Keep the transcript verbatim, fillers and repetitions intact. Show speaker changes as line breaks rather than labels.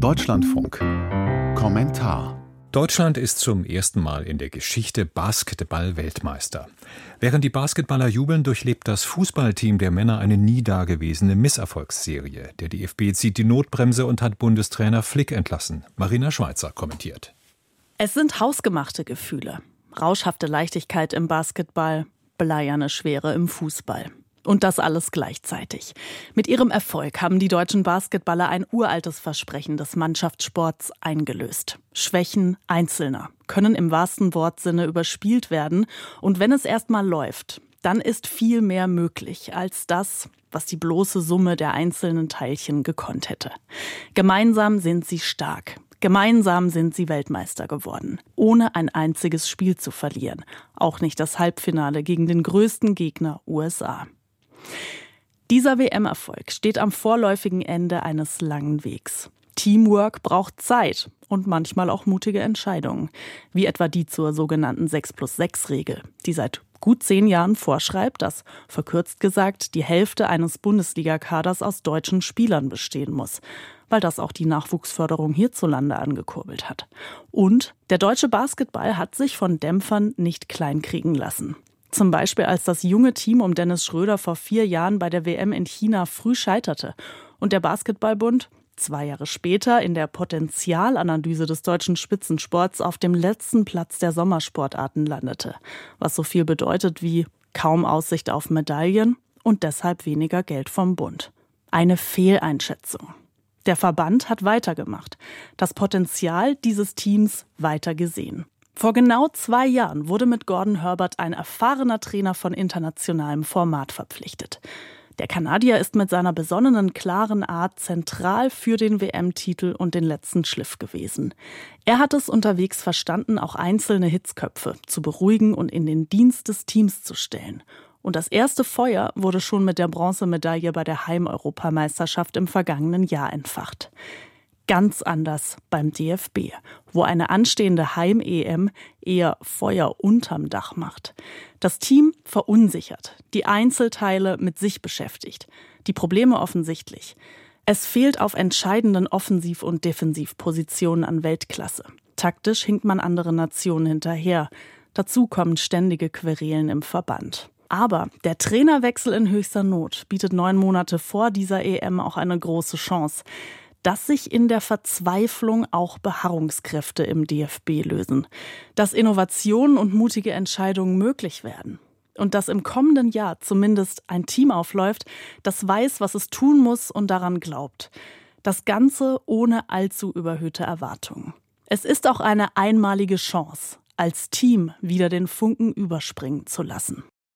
Deutschlandfunk. Kommentar.
Deutschland ist zum ersten Mal in der Geschichte Basketball-Weltmeister. Während die Basketballer jubeln, durchlebt das Fußballteam der Männer eine nie dagewesene Misserfolgsserie. Der D F B zieht die Notbremse und hat Bundestrainer Flick entlassen. Marina Schweizer kommentiert.
Es sind hausgemachte Gefühle. Rauschhafte Leichtigkeit im Basketball, bleierne Schwere im Fußball. Und das alles gleichzeitig. Mit ihrem Erfolg haben die deutschen Basketballer ein uraltes Versprechen des Mannschaftssports eingelöst. Schwächen Einzelner können im wahrsten Wortsinne überspielt werden. Und wenn es erstmal läuft, dann ist viel mehr möglich als das, was die bloße Summe der einzelnen Teilchen gekonnt hätte. Gemeinsam sind sie stark. Gemeinsam sind sie Weltmeister geworden, ohne ein einziges Spiel zu verlieren. Auch nicht das Halbfinale gegen den größten Gegner U S A. Dieser W M-Erfolg steht am vorläufigen Ende eines langen Wegs. Teamwork braucht Zeit und manchmal auch mutige Entscheidungen, wie etwa die zur sogenannten sechs plus sechs Regel, die seit gut zehn Jahren vorschreibt, dass, verkürzt gesagt, die Hälfte eines Bundesligakaders aus deutschen Spielern bestehen muss, weil das auch die Nachwuchsförderung hierzulande angekurbelt hat. Und der deutsche Basketball hat sich von Dämpfern nicht kleinkriegen lassen. Zum Beispiel, als das junge Team um Dennis Schröder vor vier Jahren bei der W M in China früh scheiterte und der Basketballbund zwei Jahre später in der Potenzialanalyse des deutschen Spitzensports auf dem letzten Platz der Sommersportarten landete, was so viel bedeutet wie kaum Aussicht auf Medaillen und deshalb weniger Geld vom Bund. Eine Fehleinschätzung. Der Verband hat weitergemacht, das Potenzial dieses Teams weiter gesehen. Vor genau zwei Jahren wurde mit Gordon Herbert ein erfahrener Trainer von internationalem Format verpflichtet. Der Kanadier ist mit seiner besonnenen, klaren Art zentral für den W M-Titel und den letzten Schliff gewesen. Er hat es unterwegs verstanden, auch einzelne Hitzköpfe zu beruhigen und in den Dienst des Teams zu stellen. Und das erste Feuer wurde schon mit der Bronzemedaille bei der Heimeuropameisterschaft im vergangenen Jahr entfacht. Ganz anders beim D F B, wo eine anstehende Heim-E M eher Feuer unterm Dach macht. Das Team verunsichert, die Einzelteile mit sich beschäftigt, die Probleme offensichtlich. Es fehlt auf entscheidenden Offensiv- und Defensivpositionen an Weltklasse. Taktisch hinkt man andere Nationen hinterher. Dazu kommen ständige Querelen im Verband. Aber der Trainerwechsel in höchster Not bietet neun Monate vor dieser E M auch eine große Chance, dass sich in der Verzweiflung auch Beharrungskräfte im D F B lösen, dass Innovationen und mutige Entscheidungen möglich werden und dass im kommenden Jahr zumindest ein Team aufläuft, das weiß, was es tun muss und daran glaubt. Das Ganze ohne allzu überhöhte Erwartungen. Es ist auch eine einmalige Chance, als Team wieder den Funken überspringen zu lassen.